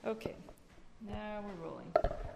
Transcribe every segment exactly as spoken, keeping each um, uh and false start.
Okay, now we're rolling.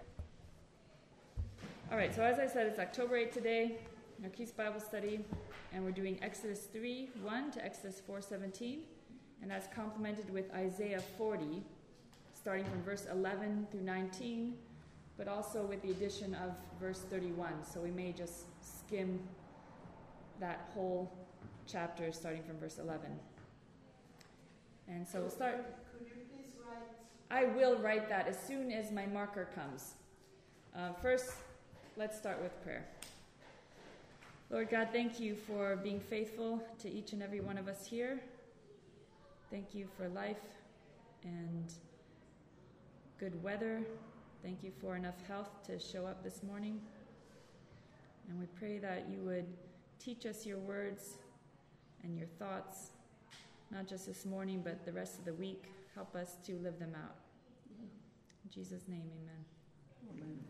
All right, so as I said, it's October eighth today, Narkis Bible Study, and we're doing Exodus three one to Exodus four seventeen, and that's complemented with Isaiah forty, starting from verse eleven through nineteen, but also with the addition of verse thirty-one, so we may just skim that whole chapter starting from verse eleven. And so we'll start. Could you please write? I will write that as soon as my marker comes. Uh, first, let's start with prayer. Lord God, thank you for being faithful to each and every one of us here. Thank you for life and good weather. Thank you for enough health to show up this morning. And we pray that you would teach us your words and your thoughts, not just this morning, but the rest of the week. Help us to live them out. In Jesus' name, amen. Amen.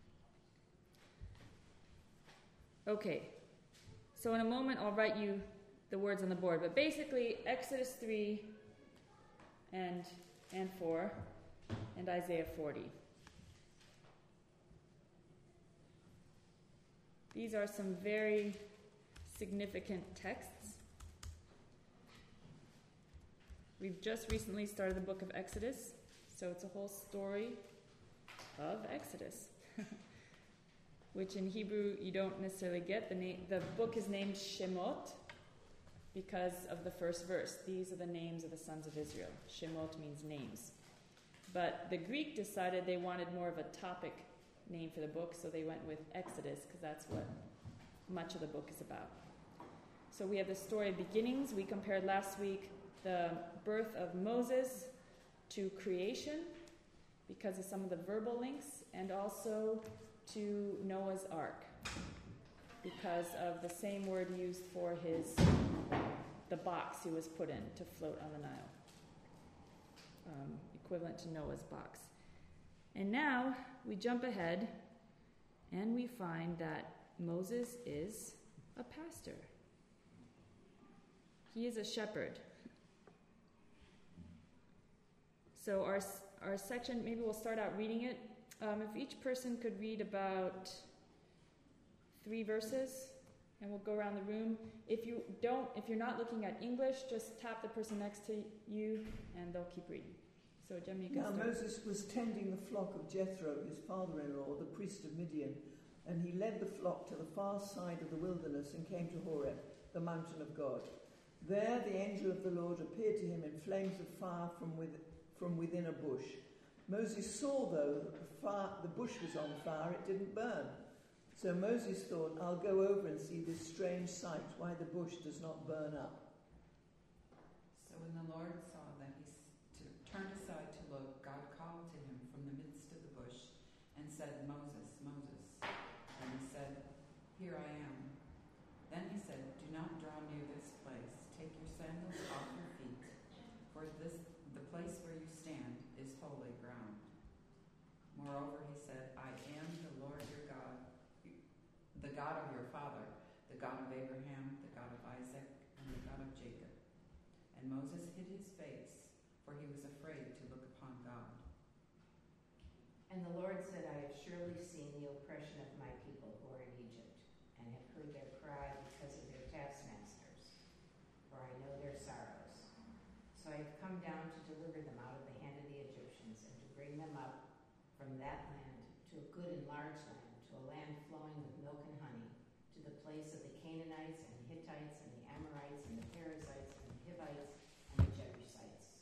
Okay, so in a moment I'll write you the words on the board, but basically Exodus three and, and four and Isaiah forty. These are some very significant texts. We've just recently started the book of Exodus, so it's a whole story of Exodus, which in Hebrew you don't necessarily get. The, na- the book is named Shemot because of the first verse. These are the names of the sons of Israel. Shemot means names. But the Greek decided they wanted more of a topic name for the book, so they went with Exodus because that's what much of the book is about. So we have the story of beginnings. We compared last week the birth of Moses to creation because of some of the verbal links, and also to Noah's Ark because of the same word used for his the box he was put in to float on the Nile, um, equivalent to Noah's box. And now we jump ahead and we find that Moses is a pastor. He is a shepherd. So our our section, maybe we'll start out reading it. Um, if each person could read about three verses, and we'll go around the room. If you don't, if you're not looking at English, just tap the person next to you, and they'll keep reading. So, Gemma, you can Now start. Moses was tending the flock of Jethro, his father-in-law, the priest of Midian, and he led the flock to the far side of the wilderness and came to Horeb, the mountain of God. There the angel of the Lord appeared to him in flames of fire from within. from within a bush. Moses saw, though, that the, fire, the bush was on fire, it didn't burn. So Moses thought, I'll go over and see this strange sight, why the bush does not burn up. So when the Lord saw that he to, turned aside to look, God called to him from the midst of the bush and said, Moses, Moses. And he said, Here I am. Then he said, Do not draw near this place. Take your sandals off your feet, for this the place where you stand is holy ground. Moreover, he said, I am the Lord your God, the God of your father, the God of Abraham, the God of Isaac, and the God of Jacob. And Moses hid his face, for he was afraid to look upon God. And the Lord said, I have surely seen the oppression of my people who are in Egypt, and have heard their cry because of their taskmasters, for I know their sorrows. So I have come down to deliver them out of the hand of the Egyptians, and to bring them up from that land to a good and large land, to a land flowing with milk and honey, to the place of the Canaanites and the Hittites and the Amorites and the Perizzites and the Hivites and the Jebusites.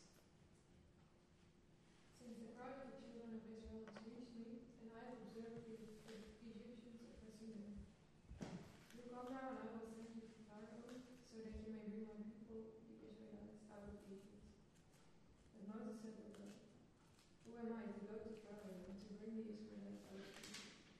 Since the cry of the children of Israel has reached me, and I have observed the, the Egyptians oppressing them. You come now, and I will send you to Pharaoh, so that you may bring my people, the Israelites, out of Egypt. And Moses said to God, Who am I to go to Pharaoh and to bring the Israelites out of Egypt?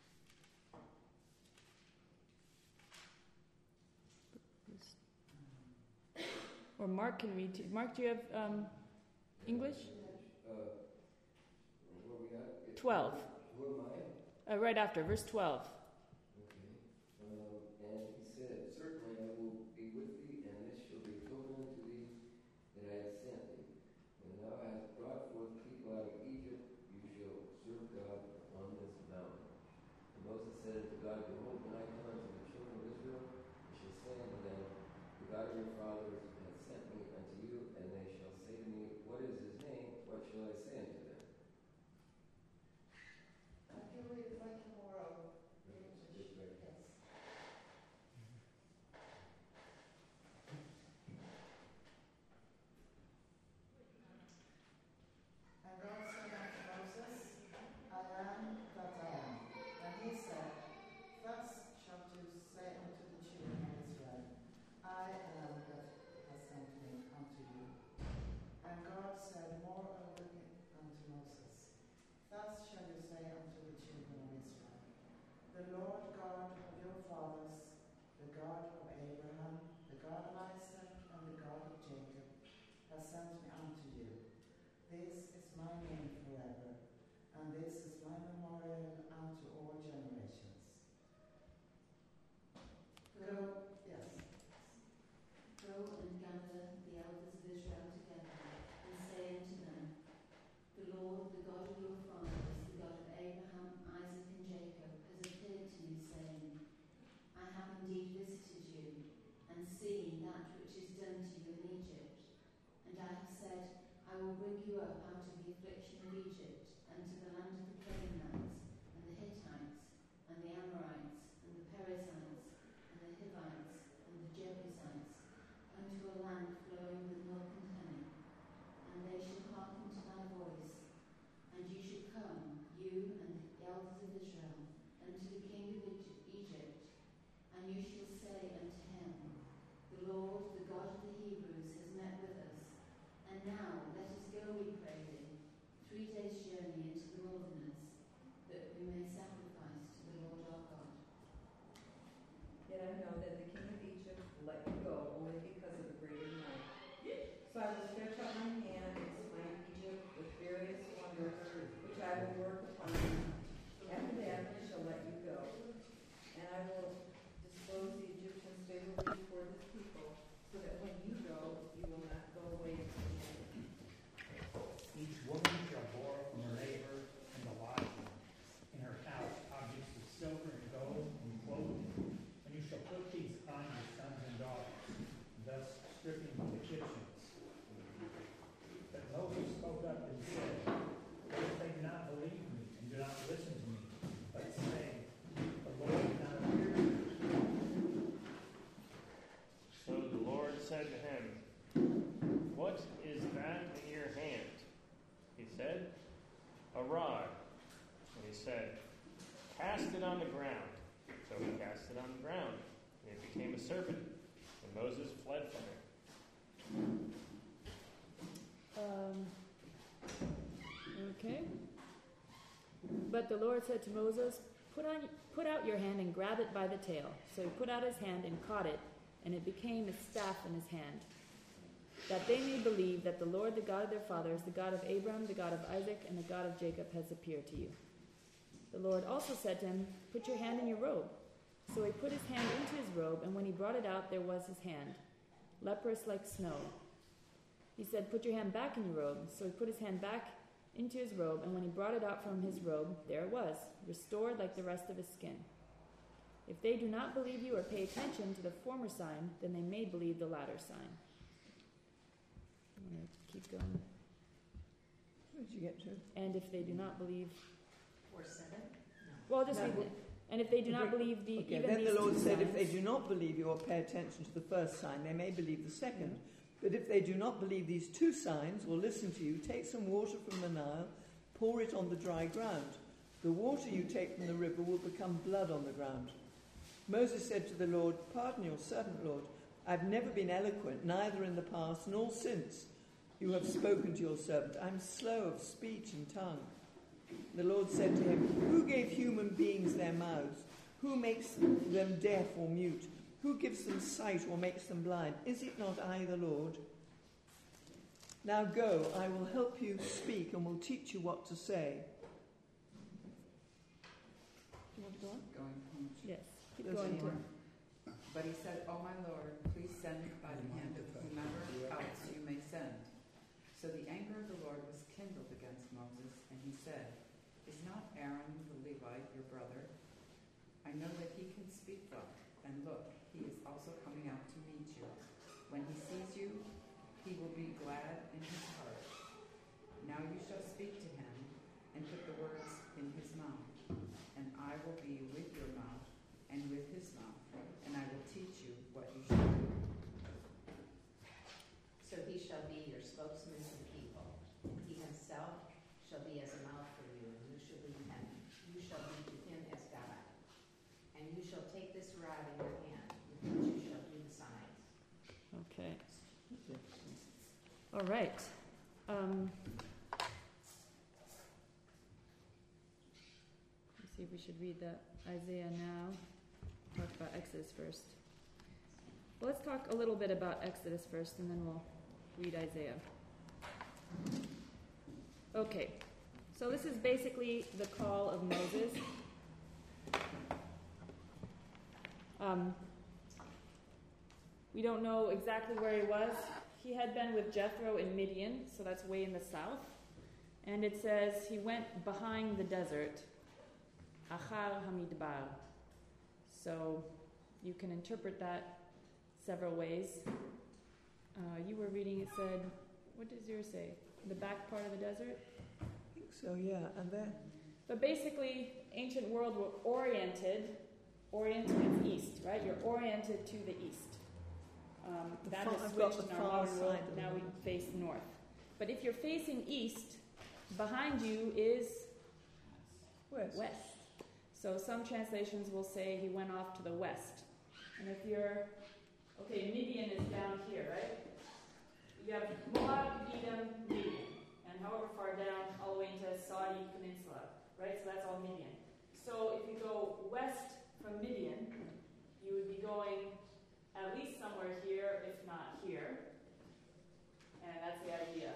Or Mark can read too. Mark, do you have um, English? Uh, where we at? twelve. Who am I? Uh, right after, verse twelve. Okay. Um, and he said, Certainly I will be with thee, and this shall be a token unto thee that I have sent thee. When thou hast brought forth people out of Egypt, will bring you up out of the affliction of Egypt, unto the land of the Canaanites, and the Hittites, and the Amorites, and the Perizzites, and the Hivites, and the Jebusites, unto a land flowing with milk and honey. And they shall hearken to thy voice, and you shall come, you and the elders of Israel, unto the king of Egypt, and you shall say unto him, The Lord, the God of the Hebrews, has met with us. And now let us go, we pray thee, three days' journey into the wilderness, that we may sacrifice to the Lord our God. Yet I know that the king of Egypt will let you go only because of the greater night. So I will stretch out my hand and smite Egypt with various wonders, which I will work upon you. After that I shall let you go. And I will dispose the Egyptians favorably toward this people, so that when you go, you will not go away empty-handed. Each woman shall borrow from her neighbor in the lodging in her house objects of silver and gold and clothing, and you shall put these on your sons and daughters, thus stripping the Egyptians. But Moses spoke up and said, What if they do not believe me and do not listen to me, but say, The Lord did not appear to me? So the Lord said to him, What is that in your hand? He said, A rod. And he said, Cast it on the ground. So he cast it on the ground, and it became a serpent, and Moses fled from it. Um, okay. But the Lord said to Moses, Put on, put out your hand and grab it by the tail. So he put out his hand and caught it, and it became a staff in his hand, that they may believe that the Lord, the God of their fathers, the God of Abraham, the God of Isaac, and the God of Jacob, has appeared to you. The Lord also said to him, Put your hand in your robe. So he put his hand into his robe, and when he brought it out, there was his hand, leprous like snow. He said, Put your hand back in your robe. So he put his hand back into his robe, and when he brought it out from his robe, there it was, restored like the rest of his skin. If they do not believe you or pay attention to the former sign, then they may believe the latter sign. I'm going to keep going. Where did you get to? And if they do not believe... Or seven? Well, I'll just No. read it. And if they do not believe the Okay, even then these the Lord two said, signs, If they do not believe you or pay attention to the first sign, they may believe the second. Mhm. But if they do not believe these two signs or listen to you, take some water from the Nile, pour it on the dry ground. The water you take from the river will become blood on the ground. Moses said to the Lord, Pardon your servant, Lord. I've never been eloquent, neither in the past nor since you have spoken to your servant. I'm slow of speech and tongue. The Lord said to him, Who gave human beings their mouths? Who makes them deaf or mute? Who gives them sight or makes them blind? Is it not I, the Lord? Now go, I will help you speak and will teach you what to say. Do you want to go on? Going home. yes, keep There's going. more. To, But he said, O my Lord, please send by the hand of whomever else you may send. So the anger of the Lord was kindled against Moses, and he said, Is not Aaron the Levite your brother? I know that he can speak well, and look, he is also coming out to meet you. When he sees you, he will be glad in his heart. Now you shall speak to him, and put the words in his mouth, and I will be with your mouth and with his mouth, and I will teach you what you shall do. So he shall be your spokesman to the people. He himself shall be as a mouth for you, and you shall lead him. You shall be to him as God. And you shall take this rod in your hand, with which you shall do the signs. okay. All right. Um, let's see if we should read that Isaiah now. Talk about Exodus first. Well, let's talk a little bit about Exodus first, and then we'll read Isaiah. Okay. So this is basically the call of Moses. Um, we don't know exactly where he was. He had been with Jethro in Midian, so that's way in the south. And it says he went behind the desert, Achar Hamidbar. So you can interpret that several ways. Uh, you were reading, it said, what does yours say? The back part of the desert? I think so, yeah. And then But basically, ancient world were oriented. Oriented means east, right? You're oriented to the east. Um, The that far- has I've got switched the in our far modern world. side of the Now we world. face north. But if you're facing east, behind you is west. west. So some translations will say he went off to the west. And if you're, okay, Midian is down here, right? You have Moab, Edom, Midian. And however far down, all the way into Saudi Peninsula, right? So that's all Midian. So if you go west from Midian, you would be going at least somewhere here, if not here. And that's the idea.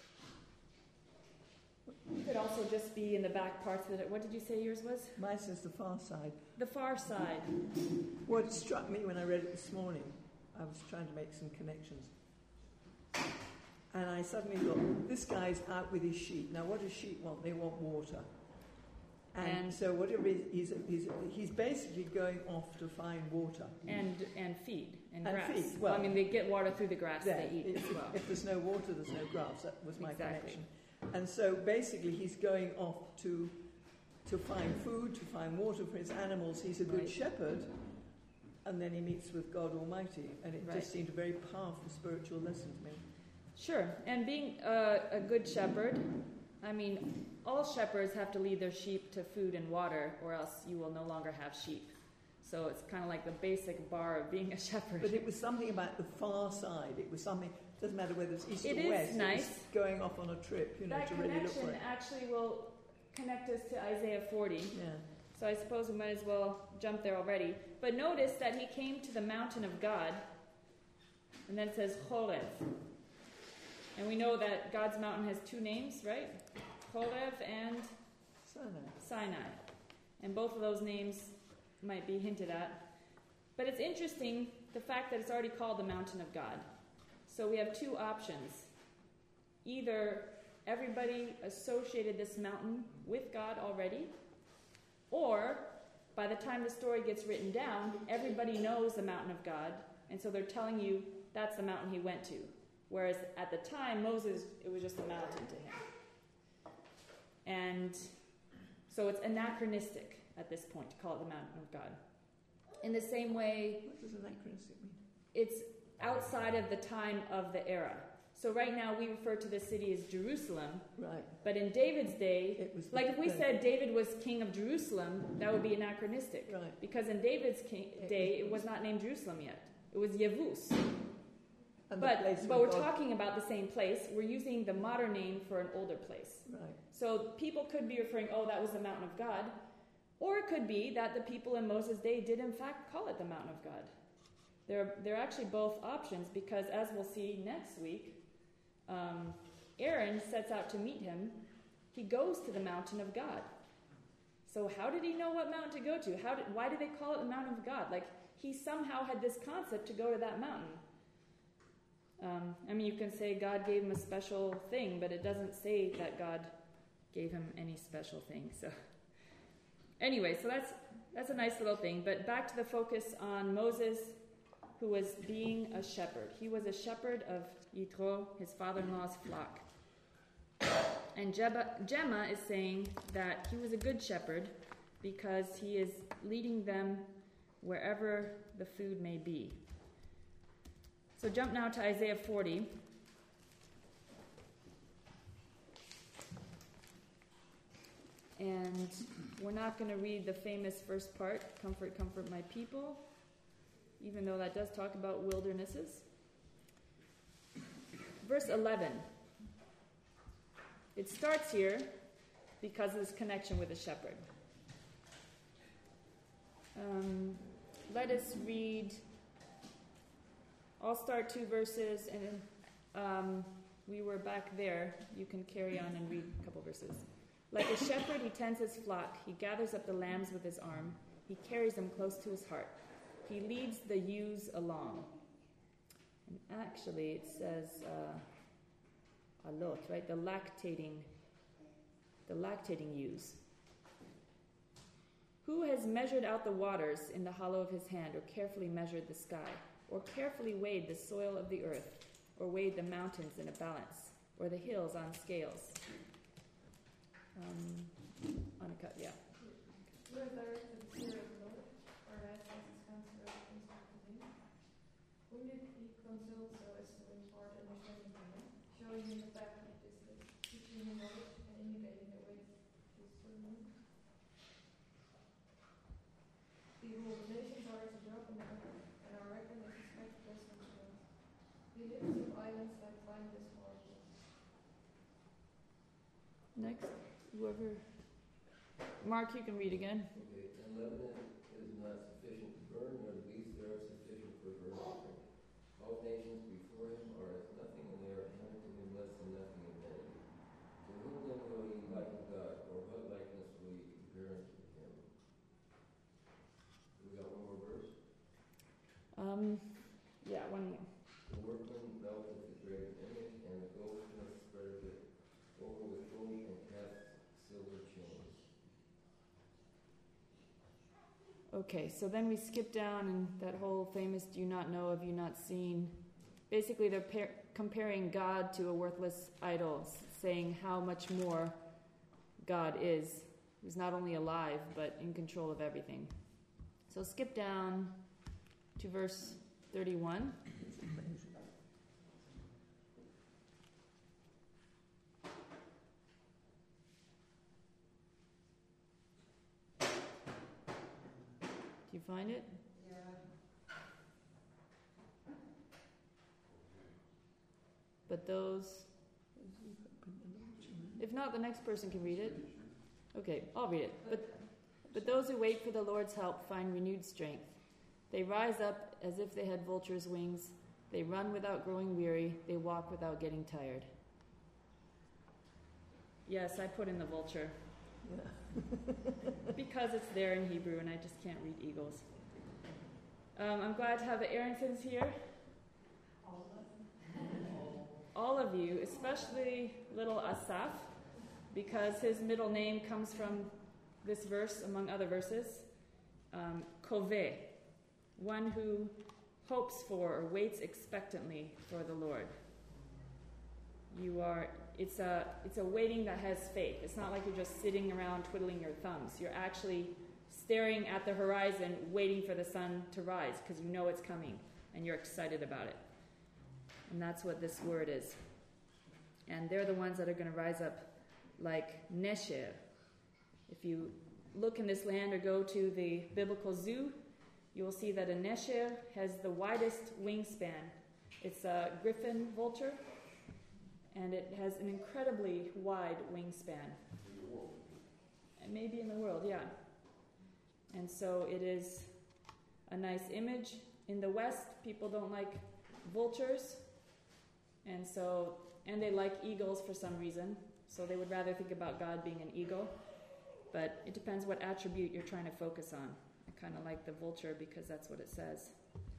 It could also just be in the back parts of it. What did you say yours was? Mine says the far side. The far side. What struck me when I read it this morning, I was trying to make some connections. And I suddenly thought, this guy's out with his sheep. Now, what do sheep want? They want water. And, And- so whatever it is, he's, he's, he's basically going off to find water. And and feed and, And grass. feed, Well, I well- mean, they get water through the grass There, they eat if, as well. if there's no water, there's no grass. That was my Exactly. connection. And so basically he's going off to to find food, to find water for his animals. He's a good Right. shepherd. And then he meets with God Almighty. And it Right. just seemed a very powerful spiritual lesson to me. Sure. And being a, a good shepherd, I mean, all shepherds have to lead their sheep to food and water, or else you will no longer have sheep. So it's kind of like the basic bar of being a shepherd. But it was something about the far side. It was something, doesn't matter whether it's east It or is west. It nice. was going off on a trip, you know, that to really look connection for it. actually will connect us to Isaiah forty. Yeah. So I suppose we might as well jump there already. But notice that he came to the mountain of God, and then it says Horeb. And we know that God's mountain has two names, right? Horeb and Sinai. Sinai. And both of those names might be hinted at. But it's interesting, the fact that it's already called the mountain of God. So we have two options. Either everybody associated this mountain with God already, or by the time the story gets written down, everybody knows the mountain of God, and so they're telling you that's the mountain he went to. Whereas at the time, Moses, it was just a mountain to him. And so it's anachronistic at this point to call it the mountain of God. In the same way, What does anachronistic mean? it's outside of the time of the era. So right now we refer to the city as Jerusalem, Right. but in David's day, It was like if we the- said David was king of Jerusalem, that would be anachronistic. Right. Because in David's king, day, it was not named Jerusalem yet. It was Yevus. And the place But, but where we're God- talking about the same place. We're using the modern name for an older place. Right. So people could be referring, oh, that was the mountain of God. Or it could be that the people in Moses' day did in fact call it the mountain of God. They're, they're actually both options because as we'll see next week, um, Aaron sets out to meet him. He goes to the mountain of God. So how did he know what mountain to go to? How did, why did they call it the mountain of God? Like he somehow had this concept to go to that mountain. Um, I mean, you can say God gave him a special thing, but it doesn't say that God gave him any special thing. So, anyway, so that's that's a nice little thing. But back to the focus on Moses, who was being a shepherd. He was a shepherd of Yitro, his father-in-law's flock. And Jeba, Gemma is saying that he was a good shepherd because he is leading them wherever the food may be. So jump now to Isaiah forty. And we're not going to read the famous first part, comfort, comfort my people, even though that does talk about wildernesses. Verse eleven. It starts here because of this connection with the shepherd. Um, let us read... I'll start two verses, and um, we were back there. You can carry on and read a couple verses. Like a shepherd, he tends his flock. He gathers up the lambs with his arm. He carries them close to his heart. He leads the ewes along. And actually, it says uh, alot, right? The lactating, the lactating ewes. Who has measured out the waters in the hollow of his hand, or carefully measured the sky? Or carefully weighed the soil of the earth, or weighed the mountains in a balance? or the hills on scales. Um, uncut, yeah. You are directed to the Lord, or as his counselor instructed him. Whom did he consult so as to impart understanding to him, showing him the path of justice, teaching him knowledge, and indicating the way to serve. Behold, the nations are as a drop in the bucket, and are reckoned as a speck of dust on the ground. He lifts up islands like fineless marbles. Next, whoever. Mark, you can read again. Okay, and Lebanon is not sufficient to burn, nor the beasts there are sufficient for burnt offering. All nations before him are as nothing, and they are handed to him less than nothing in vanity. To whom then will ye liken God, or what likeness will ye compare unto him? We got one more verse? Um, yeah, one more. The workman melteth the graven image, and the goldsmith spreadeth it over with gold and cast silver chains. Okay, so then we skip down and that whole famous do you not know, have you not seen. Basically, they're par- comparing God to a worthless idol, saying how much more God is, who's not only alive, but in control of everything. So skip down to verse thirty-one. Do you find it? Yeah. But those, if not, the next person can read it. Okay, I'll read it. But but those who wait for the Lord's help find renewed strength. They rise up as if they had vultures' wings. They run without growing weary. They walk without getting tired. Yes, I put in the vulture. Yeah. Because it's there in Hebrew and I just can't read eagles. Um, I'm glad to have the Aaronsons here. All of you, especially little Asaph, because his middle name comes from this verse, among other verses. Um, Koveh, one who hopes for or waits expectantly for the Lord. You are, it's a, it's a waiting that has faith. It's not like you're just sitting around twiddling your thumbs. You're actually staring at the horizon, waiting for the sun to rise, because you know it's coming, and you're excited about it. And that's what this word is. And they're the ones that are going to rise up like Nesher. If you look in this land or go to the biblical zoo, you will see that a Nesher has the widest wingspan. It's a griffin vulture, and it has an incredibly wide wingspan. And maybe in the world, yeah. And so it is a nice image. In the West, people don't like vultures, and so and they like eagles for some reason. So they would rather think about God being an eagle. But it depends what attribute you're trying to focus on. I kind of like the vulture because that's what it says.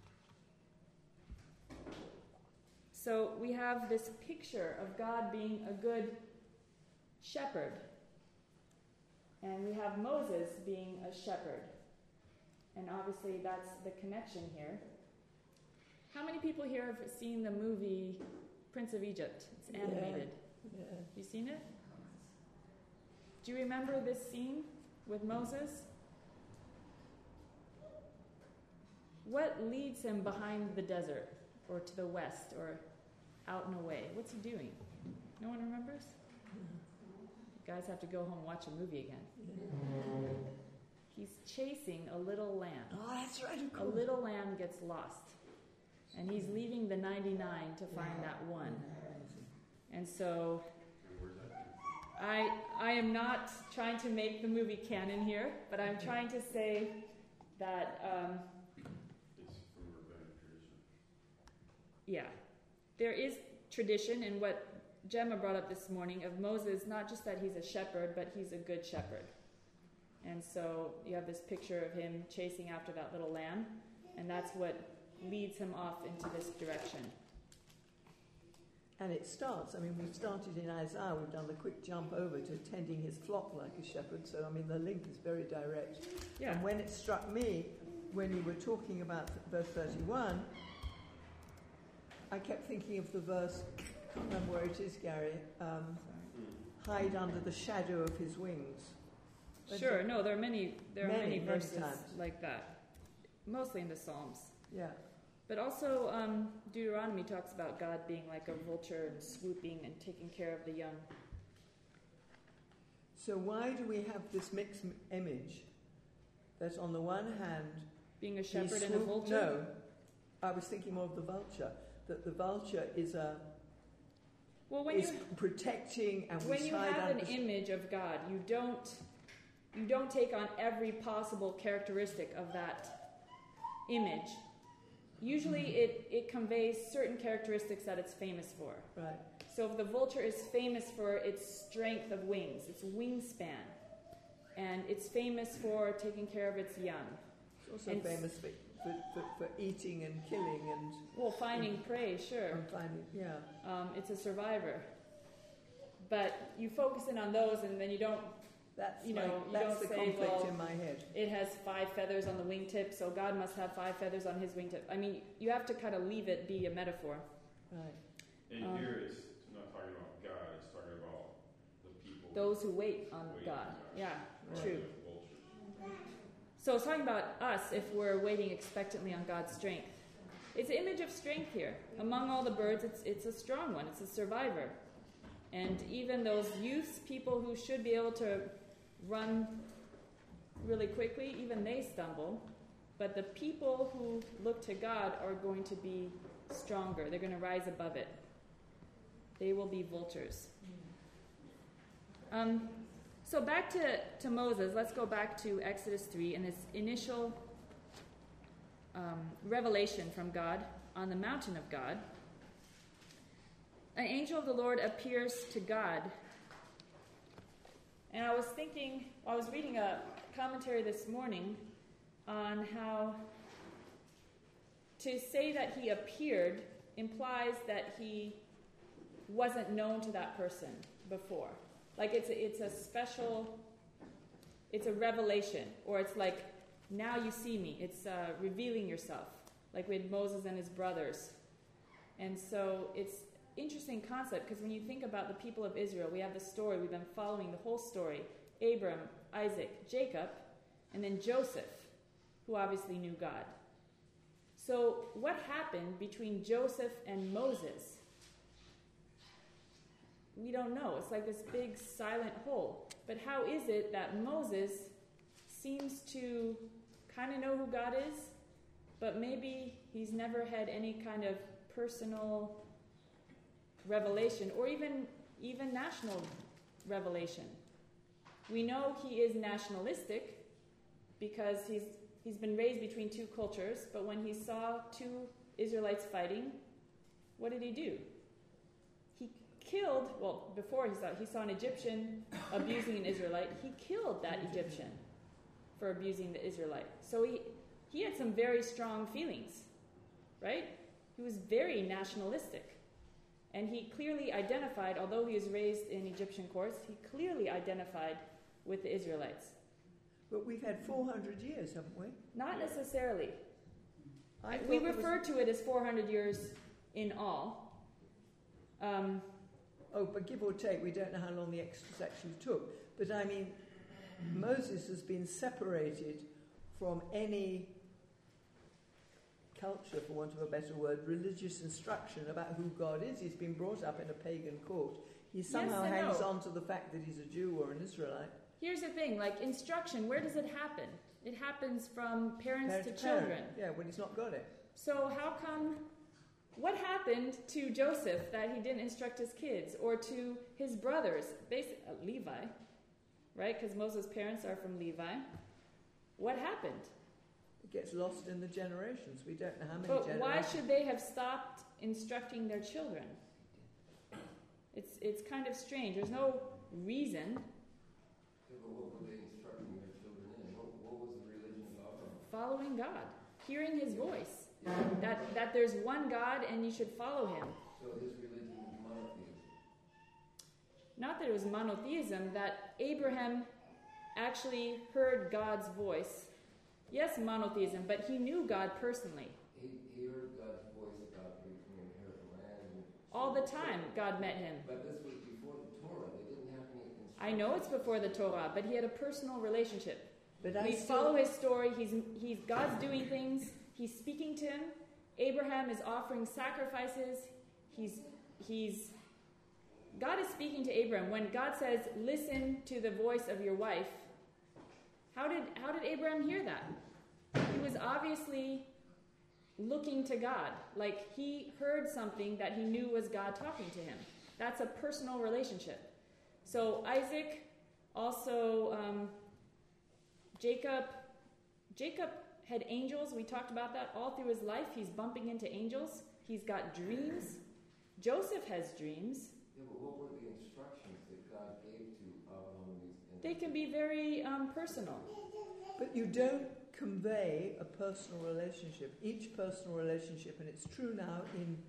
So we have this picture of God being a good shepherd. And we have Moses being a shepherd. And obviously that's the connection here. How many people here have seen the movie Prince of Egypt? It's animated. Yeah. Yeah. You seen it? Do you remember this scene with Moses? What leads him behind the desert or to the west or out and away? What's he doing? No one remembers? You guys have to go home and watch a movie again. Yeah. He's chasing a little lamb. Oh, that's right. Of A course. little lamb gets lost. And he's leaving the ninety-nine to find that one. And so I I am not trying to make the movie canon here, but I'm trying to say that um, It's from rabbinic tradition. yeah, there is tradition in what Gemma brought up this morning of Moses, not just that he's a shepherd, but he's a good shepherd. And so you have this picture of him chasing after that little lamb, and that's what leads him off into this direction. And it starts, I mean, we've started in Isaiah, we've done the quick jump over to tending his flock like a shepherd, so I mean, the link is very direct. Yeah. And when it struck me, when you were talking about verse thirty-one, I kept thinking of the verse, can't remember where it is, Gary. Um, hide under the shadow of his wings. Sure, no, there are many, there are Many, many many verses times. like that, mostly in the Psalms. Yeah. But also, um, Deuteronomy talks about God being like a vulture and swooping and taking care of the young. So why do we have this mixed m- image? That on the one hand, Being a he shepherd and a swoop- vulture? No, I was thinking more of the vulture. That the vulture is a Well, when is you protecting and we when you hide have an under. image of God, you don't you don't take on every possible characteristic of that image. Usually, it it conveys certain characteristics that it's famous for. Right. So if the vulture is famous for its strength of wings, its wingspan, and it's famous for taking care of its young. It's also And famous for, for, for, for eating and killing and, Well, finding prey, sure. and finding, yeah. Um, it's a survivor. But you focus in on those, and then you don't. That's, You my, know, you that's don't the say, conflict well, in my head. It has five feathers on the wingtip, so God must have five feathers on his wingtip. I mean, you have to kind of leave it be a metaphor. Right. And Um, here it's not talking about God, it's talking about the people. Those who wait on Wait God. on God. Yeah, Right, true. the vultures. So it's talking about us if we're waiting expectantly on God's strength. It's an image of strength here. Among all the birds, it's it's a strong one. It's a survivor. And even those youths, people who should be able to run really quickly, even they stumble. But the people who look to God are going to be stronger. They're going to rise above it. They will be vultures. Um, so back to, to Moses. Let's go back to Exodus three and this initial um, revelation from God on the mountain of God. An angel of the Lord appears to God. And I was thinking, I was reading a commentary this morning on how to say that he appeared implies that he wasn't known to that person before. Like it's a, it's a special, it's a revelation, or it's like, now you see me. It's uh, revealing yourself, like with Moses and his brothers. And so it's interesting concept, because when you think about the people of Israel, we have the story, we've been following the whole story. Abram, Isaac, Jacob, and then Joseph, who obviously knew God. So what happened between Joseph and Moses? We don't know. It's like this big silent hole. But how is it that Moses seems to kind of know who God is, but maybe he's never had any kind of personal revelation, or even even national revelation? We know he is nationalistic because he's he's been raised between two cultures, but when he saw two Israelites fighting, what did he do? He killed, well, before he saw he saw an Egyptian abusing an Israelite, he killed that Egyptian for abusing the Israelite. So he he had some very strong feelings, right? He was very nationalistic. And he clearly identified, although he was raised in Egyptian courts, he clearly identified with the Israelites. But we've had four hundred years, haven't we? Not necessarily. I We thought it was- refer to it as four hundred years in all. Um, Oh, but give or take, we don't know how long the Exodus actually took. But I mean, Moses has been separated from any culture, for want of a better word, religious instruction about who God is. He's been brought up in a pagan court. He somehow and hangs no. on to the fact that he's a Jew or an Israelite. here's the thing, like instruction, where does it happen? It happens from parents Parent to to children. parent. Yeah, when he's not got it. So how come, what happened to Joseph that he didn't instruct his kids, or to his brothers, basi- uh, Levi, right? Because Moses' parents are from Levi. What happened? It gets lost in the generations. We don't know how many But generations. why should they have stopped instructing their children? It's it's kind of strange. There's no reason. Yeah, but what were they instructing their children in? What, what was the religion about them? Following God, hearing his voice. That that there's one God and you should follow him. So his religion was monotheism. Not that it was monotheism, that Abraham actually heard God's voice. Yes, monotheism, but he knew God personally. He, he heard God's voice about you can inherit the land. And All the time, God met him. But this was before the Torah. They didn't have any instructions. I know it's before the Torah, but he had a personal relationship. But I We still, follow his story. He's, he's God's doing things. He's speaking to him. Abraham is offering sacrifices. He's, he's, God is speaking to Abraham. When God says, listen to the voice of your wife, how did, how did Abraham hear that? He was obviously looking to God. Like he heard something that he knew was God talking to him. That's a personal relationship. So Isaac, also um, Jacob, Jacob had angels. We talked about that all through his life. He's bumping into angels. He's got dreams. Joseph has dreams. Yeah, but what were the instructions that God gave to Abraham? And They can be very um, personal. but you don't convey a personal relationship. Each personal relationship, and it's true now in.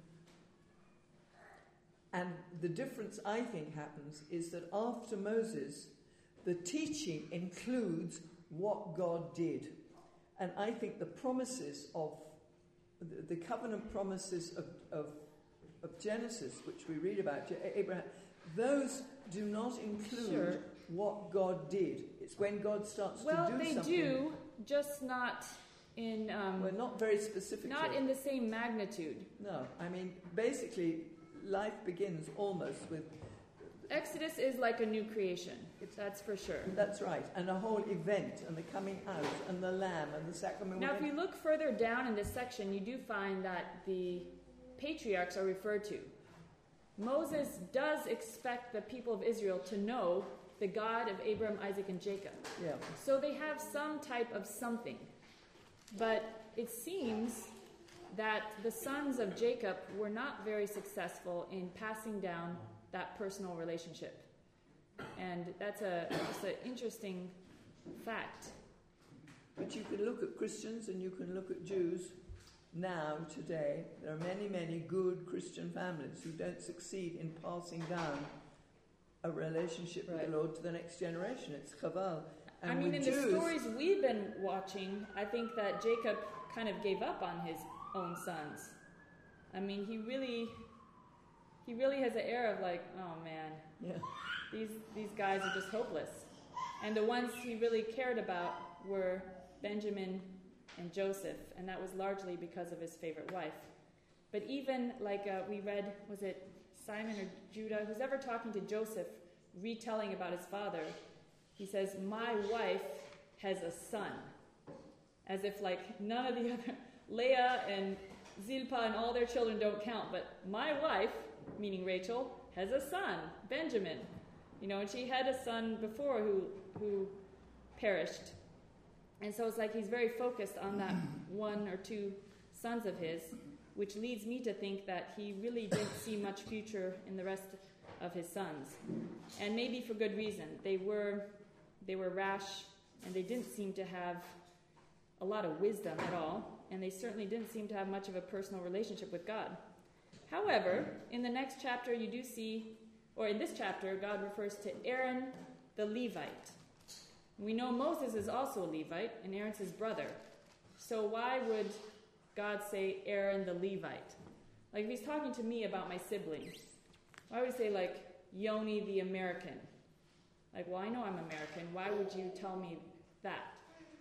And the difference I think happens is that after Moses, the teaching includes what God did. And I think the promises of, the, the covenant promises of, of, of Genesis, which we read about, Abraham, those do not include Sure. what God did. It's when God starts Well, to do they something. do, just not in um, Well, not very specifically. not in the same magnitude. No, I mean, basically, life begins almost with... Exodus is like a new creation. That's for sure. That's right. And a whole event, and the coming out, and the lamb, and the sacrament. Now, if we look further down in this section, you do find that the patriarchs are referred to. Moses does expect the people of Israel to know the God of Abraham, Isaac, and Jacob. Yeah. So they have some type of something. But it seems that the sons of Jacob were not very successful in passing down that personal relationship. And that's a just an interesting fact. But you can look at Christians and you can look at Jews now, today. There are many, many good Christian families who don't succeed in passing down a relationship Right. with the Lord to the next generation. It's chaval. And I mean, with in Jews, the stories we've been watching, I think that Jacob kind of gave up on his own sons. I mean, he really, he really has an air of like, oh man, yeah. these these guys are just hopeless. And the ones he really cared about were Benjamin and Joseph, and that was largely because of his favorite wife. But even like uh, we read, was it Simon or Judah, who's ever talking to Joseph, retelling about his father, he says, my wife has a son. As if like none of the other, Leah and Zilpah and all their children don't count, but my wife, meaning Rachel, has a son, Benjamin. You know, and she had a son before who who perished. And so it's like he's very focused on that one or two sons of his, which leads me to think that he really didn't see much future in the rest of his sons. And maybe for good reason. They were they were rash, and they didn't seem to have a lot of wisdom at all, and they certainly didn't seem to have much of a personal relationship with God. However, in the next chapter you do see, or in this chapter, God refers to Aaron the Levite. We know Moses is also a Levite, and Aaron's his brother. So why would God say Aaron the Levite? Like if he's talking to me about my siblings, why would he say like Yoni the American? Like, well, I know I'm American. Why would you tell me that?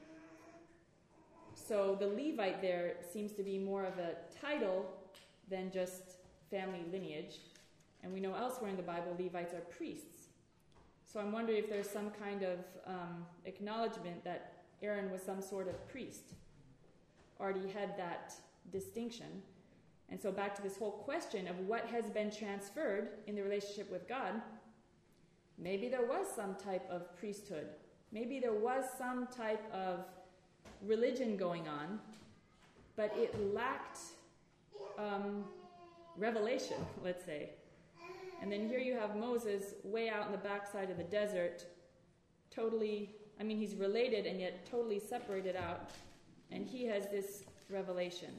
So the Levite there seems to be more of a title than just family lineage. And we know elsewhere in the Bible, Levites are priests. So I'm wondering if there's some kind of um, acknowledgement that Aaron was some sort of priest. Already had that distinction. And so back to this whole question of what has been transferred in the relationship with God, maybe there was some type of priesthood. Maybe there was some type of religion going on, but it lacked um, revelation, let's say. And then here you have Moses way out in the backside of the desert, totally, I mean, he's related and yet totally separated out, and he has this revelation.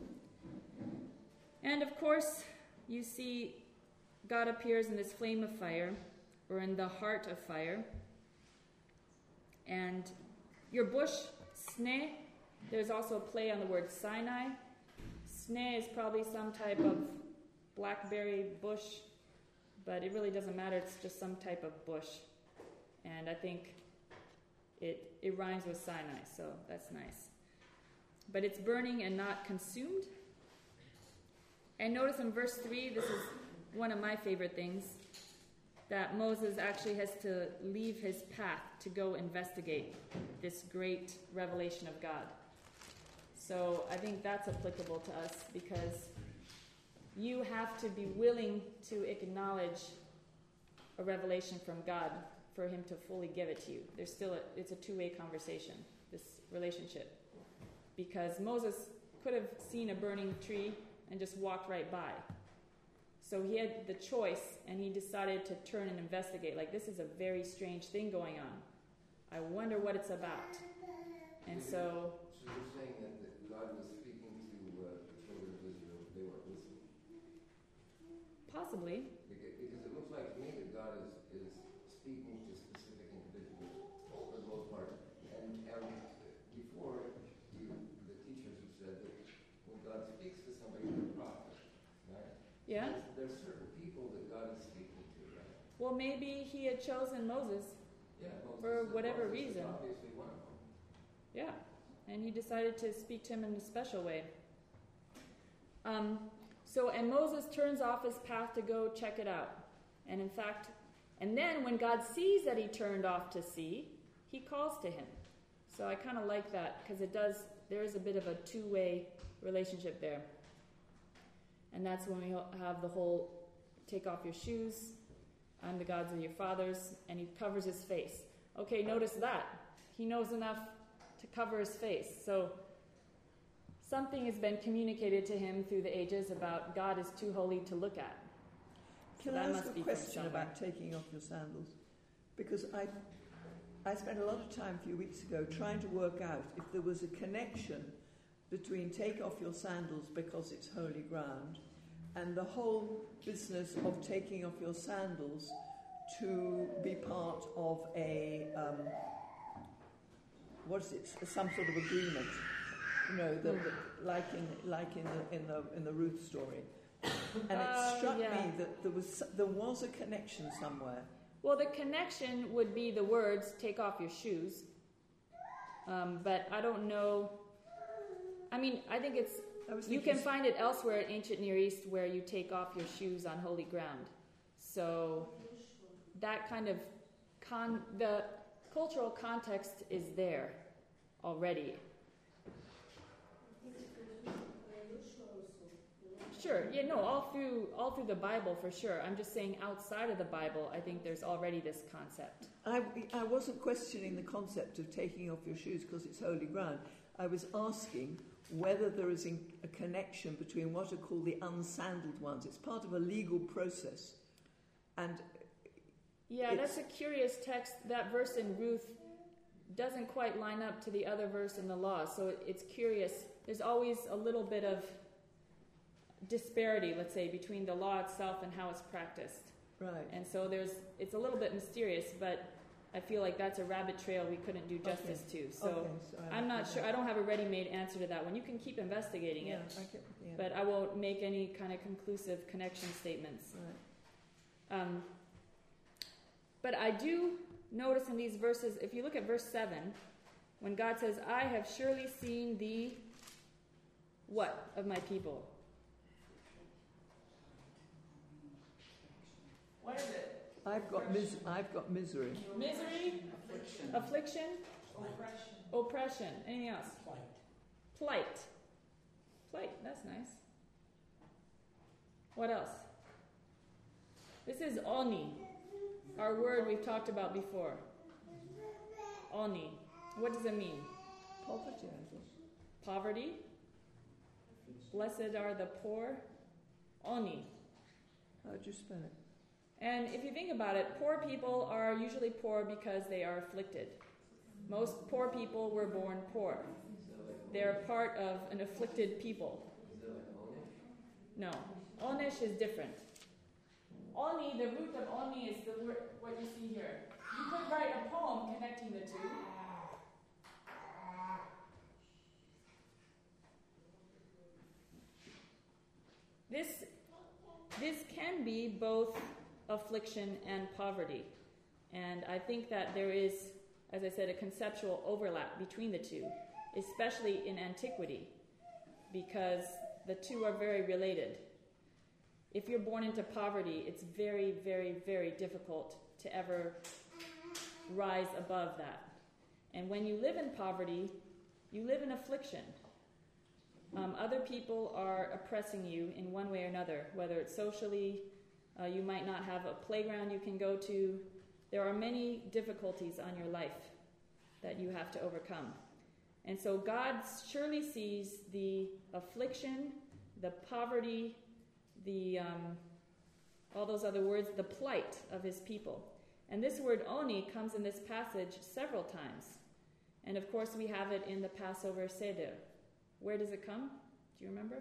And of course, you see God appears in this flame of fire, or in the heart of fire. And your bush, Sneh, there's also a play on the word Sinai. Sneh is probably some type of blackberry bush, but it really doesn't matter. It's just some type of bush. And I think it, it rhymes with Sinai, so that's nice. But it's burning and not consumed. And notice in verse three, this is one of my favorite things, that Moses actually has to leave his path to go investigate this great revelation of God. So I think that's applicable to us, because you have to be willing to acknowledge a revelation from God for him to fully give it to you. There's still a, it's a two-way conversation, this relationship. Because Moses could have seen a burning tree and just walked right by. So he had the choice, and he decided to turn and investigate. Like, this is a very strange thing going on. I wonder what it's about. And so... So you're saying that, that God was speaking to uh, the children of Israel, they weren't listening? Possibly. Because, because it looks like to me that God is, is speaking to specific individuals for the most part. And, and before, you, the teachers have said that when God speaks to somebody, he's a prophet, right? Yeah? There's, there's certain people that God is speaking to, right? Well, maybe he had chosen Moses Yeah, Moses, for whatever Moses is reason. obviously one of them. Yeah. And he decided to speak to him in a special way. Um, so, and Moses turns off his path to go check it out. And in fact, and then when God sees that he turned off to see, he calls to him. So I kind of like that, because it does, there is a bit of a two-way relationship there. And that's when we have the whole, take off your shoes, I'm the gods of your fathers, and he covers his face. Okay, notice that. He knows enough to cover his face. So something has been communicated to him through the ages about God is too holy to look at. So Can that I ask must a be from question somewhere. about taking off your sandals? Because I, I spent a lot of time a few weeks ago trying to work out if there was a connection between take off your sandals because it's holy ground and the whole business of taking off your sandals to be part of a, um, what is it, some sort of agreement, you know, the, the, like in like in the in the in the Ruth story. And it Uh, struck yeah. me that there was there was a connection somewhere. Well, the connection would be the words, take off your shoes. Um, but I don't know. I mean, I think it's, I was you thinking can find it elsewhere in ancient Near East where you take off your shoes on holy ground. So that kind of, con- the cultural context is there already. Sure, yeah, no, all through all through the Bible for sure. I'm just saying outside of the Bible, I think there's already this concept. I, I wasn't questioning the concept of taking off your shoes because it's holy ground. I was asking whether there is in, a connection between what are called the unsandaled ones. It's part of a legal process. And Yeah, it's- that's a curious text. That verse in Ruth doesn't quite line up to the other verse in the law, so it, it's curious. There's always a little bit of disparity, let's say, between the law itself and how it's practiced. right. And so there's, it's a little bit mysterious, but I feel like that's a rabbit trail we couldn't do justice to. So okay, so I I'm not understand sure, that. I don't have a ready-made answer to that one. You can keep investigating Yeah, it, I get, yeah. but I won't make any kind of conclusive connection statements. right. Um, but I do notice in these verses, if you look at verse seven, when God says, I have surely seen the what of my people? What is it? I've got mis- I've got misery. Misery? Affliction. Affliction? Oppression. Oppression. Anything else? Plight. Plight. Plight, that's nice. What else? This is oni, our word we've talked about before. Oni. What does it mean? Poverty, I think. Poverty. Blessed are the poor. Oni. How do you spell it? And if you think about it, poor people are usually poor because they are afflicted. Most poor people were born poor. They're part of an afflicted people. No. Onish is different. Oni, the root of oni is the word, what you see here. You could write a poem connecting the two. This can be both affliction and poverty. And I think that there is, as I said, a conceptual overlap between the two, especially in antiquity, because the two are very related. If you're born into poverty, it's very, very, very difficult to ever rise above that. And when you live in poverty, you live in affliction. Um, other people are oppressing you in one way or another, whether it's socially, uh, you might not have a playground you can go to. There are many difficulties on your life that you have to overcome. And so God surely sees the affliction, the poverty, the um, all those other words, the plight of his people. And this word oni comes in this passage several times. And of course we have it in the Passover Seder. Where does it come? Do you remember?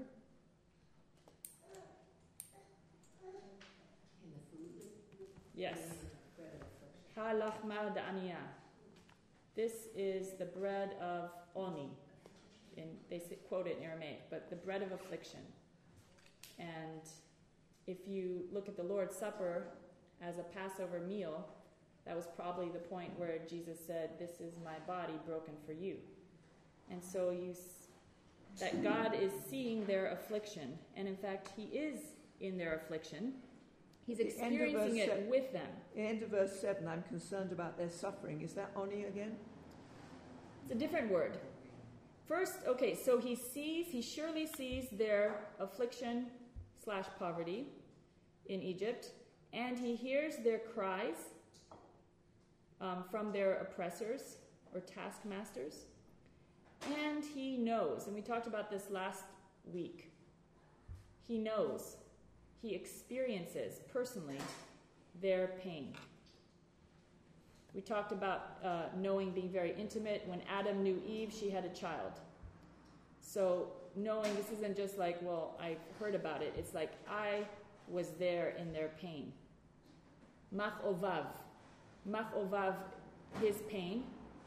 In the food? Yes. Bread of affliction. Ha lachma da'aniyah. This is the bread of oni. In, they say, quote it in Aramaic, but the bread of affliction. And if you look at the Lord's Supper as a Passover meal, that was probably the point where Jesus said, "This is my body broken for you." And so you, that God is seeing their affliction, and in fact, He is in their affliction. He's The end of experiencing verse it se- with them. The end of verse seven, I'm concerned about their suffering. Is that oni again? It's a different word. First, okay, so he sees, he surely sees their affliction slash poverty in Egypt, and he hears their cries um, from their oppressors or taskmasters, and he knows, and we talked about this last week, he knows, he experiences personally their pain. We talked about uh, knowing being very intimate. When Adam knew Eve, she had a child. So knowing this isn't just like, well, I heard about it. It's like I was there in their pain. Mach ovav. Mach ovav, his pain.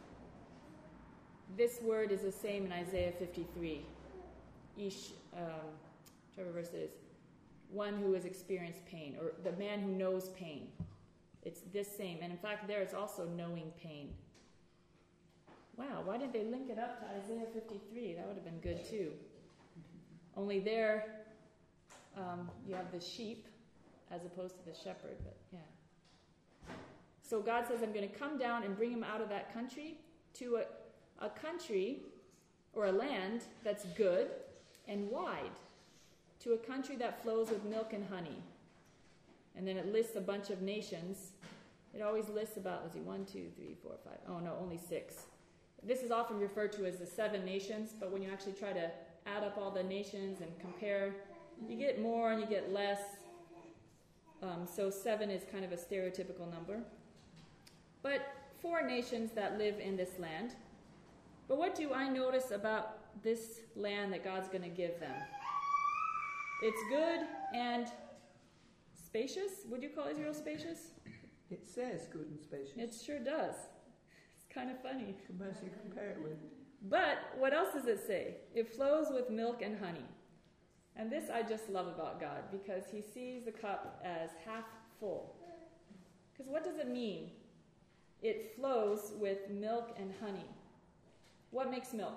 This word is the same in Isaiah fifty-three. Ish, um, whichever verse it is. One who has experienced pain, or the man who knows pain. It's this same. And in fact, there it's also knowing pain. Wow, why didn't they link it up to Isaiah fifty-three? That would have been good too. Only there, um, you have the sheep as opposed to the shepherd, but yeah. So God says, I'm going to come down and bring him out of that country to a, a country or a land that's good and wide, to a country that flows with milk and honey. And then it lists a bunch of nations. It always lists about, let's see, one, two, three, four, five. Oh, no, only six. This is often referred to as the seven nations, but when you actually try to add up all the nations and compare, you get more and you get less. Um, so seven is kind of a stereotypical number. But four nations that live in this land. But what do I notice about this land that God's going to give them? It's good and spacious. Would you call Israel spacious? It says good and spacious. It sure does. It's kind of funny. Compared to compare it with. But what else does it say? It flows with milk and honey. And this I just love about God, because he sees the cup as half full. Because what does it mean? It flows with milk and honey. What makes milk?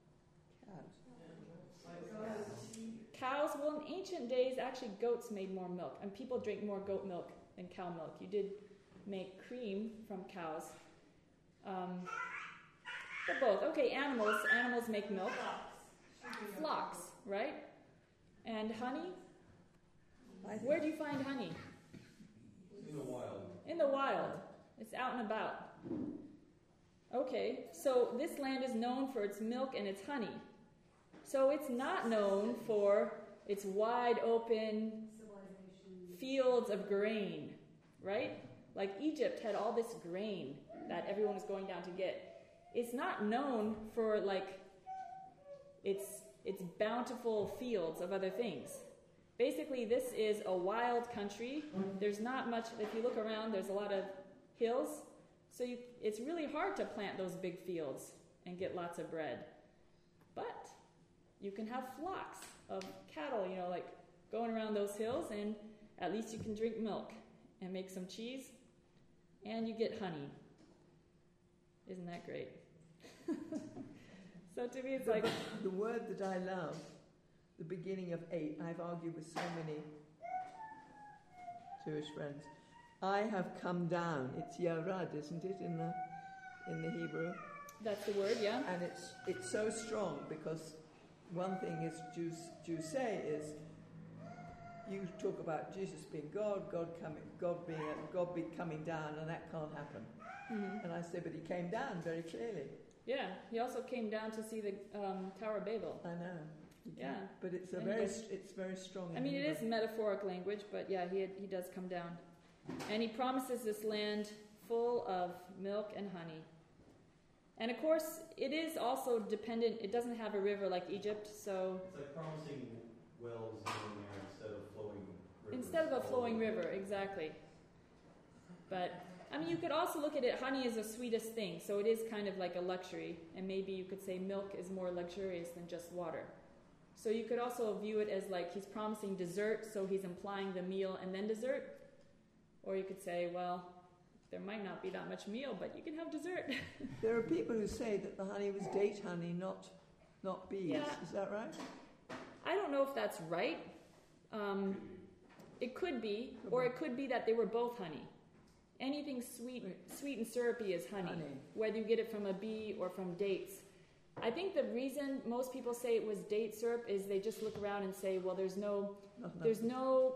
Cows, well, in ancient days, actually goats made more milk, and people drink more goat milk than cow milk. You did make cream from cows. Um, but both. Okay, animals. Animals make milk. Flocks, right? And honey? Where do you find honey? In the wild. In the wild. It's out and about. Okay, so this land is known for its milk and its honey. So it's not known for its wide open fields of grain, right? Like Egypt had all this grain that everyone was going down to get. It's not known for like its its bountiful fields of other things. Basically, this is a wild country. There's not much, if you look around, there's a lot of hills. So you, it's really hard to plant those big fields and get lots of bread. But you can have flocks of cattle, you know, like going around those hills. And at least you can drink milk and make some cheese, and you get honey. Isn't that great? So to me, it's the, like... The word that I love, the beginning of eight, I've argued with so many Jewish friends. I have come down. It's yarad, isn't it, in the in the Hebrew? That's the word, yeah. And it's it's so strong because one thing is Jews Jews say is you talk about Jesus being God, God coming, God being God be coming down, and that can't happen. Mm-hmm. And I say, but he came down very clearly. Yeah, he also came down to see the um, Tower of Babel. I know. Yeah, but it's a and very does, it's very strong. I mean, it is metaphoric language, but yeah, he had, he does come down, and he promises this land full of milk and honey. And of course, it is also dependent. It doesn't have a river like Egypt, so it's like promising wells in there instead of flowing rivers. Instead of a flowing river, exactly. But I mean, you could also look at it, honey is the sweetest thing, so it is kind of like a luxury, and maybe you could say milk is more luxurious than just water. So you could also view it as like he's promising dessert, so he's implying the meal and then dessert. Or you could say, well, there might not be that much meal, but you can have dessert. There are people who say that the honey was date honey, not not bees. Yeah. Is that right? I don't know if that's right. Um, it could be, or it could be that they were both honey. Anything sweet, sweet and syrupy is honey, honey, whether you get it from a bee or from dates. I think the reason most people say it was date syrup is they just look around and say, well, there's no, there's no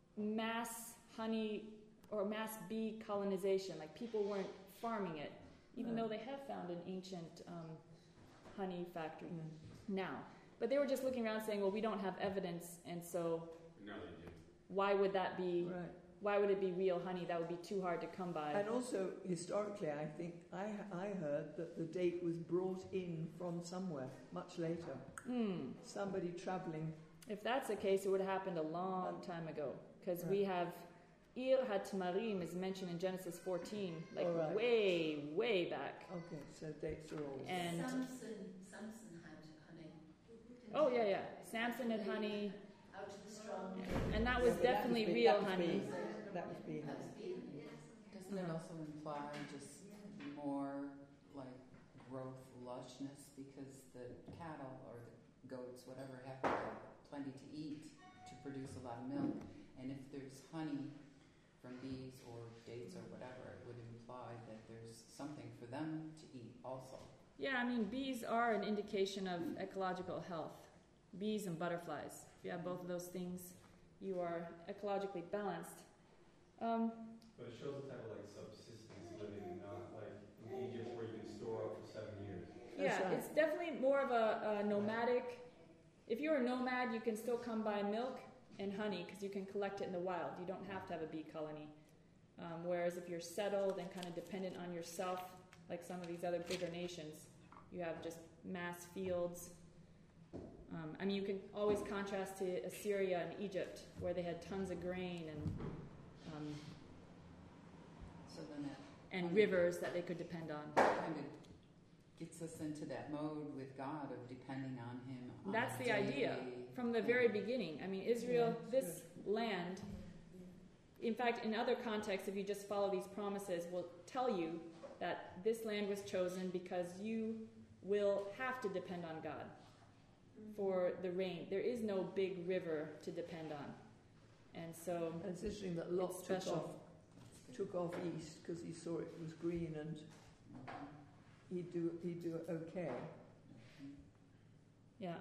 mass honey or mass bee colonization. Like people weren't farming it, even right. though they have found an ancient um, honey factory yeah. now. But they were just looking around saying, well, we don't have evidence, and so No, they do. why would that be? Right. Why would it be real honey? That would be too hard to come by. And also, historically, I think I, I heard that the date was brought in from somewhere much later. Mm. Somebody travelling. If that's the case, it would have happened a long time ago. Because right. we have Ir HaTamarim is mentioned in Genesis fourteen, like oh, right. way, way back. Okay, so dates are all. And Samson, Samson had honey. Oh yeah, yeah. Samson had honey. Out of the strong. And that was yeah, definitely that was real that honey. Was that was bee honey. Doesn't it also imply just more like growth lushness because the cattle or the goats, whatever, have to have plenty to eat to produce a lot of milk, and if there's honey from bees or dates or whatever, it would imply that there's something for them to eat also. Yeah, I mean, bees are an indication of ecological health. Bees and butterflies. If you have both of those things, you are ecologically balanced. Um, but it shows a type of like subsistence living, not like in Egypt where you can store up for seven years. Yeah, right. it's definitely more of a, a nomadic. If you're a nomad, you can still come by milk and honey because you can collect it in the wild. You don't have to have a bee colony. Um, whereas if you're settled and kind of dependent on yourself, like some of these other bigger nations, you have just mass fields. Um, I mean, you can always contrast to Assyria and Egypt, where they had tons of grain and um, So then it and kind rivers that they could depend on. kind of gets us into that mode with God of depending on Him. On That's a the daily, idea from the very beginning. I mean, Israel, this land, in fact, in other contexts, if you just follow these promises, will tell you that this land was chosen because you will have to depend on God for the rain. There is no big river to depend on. And so And it's interesting that Lot it's took special. off, took off east because he saw it was green and he'd do he'd do okay. Yeah.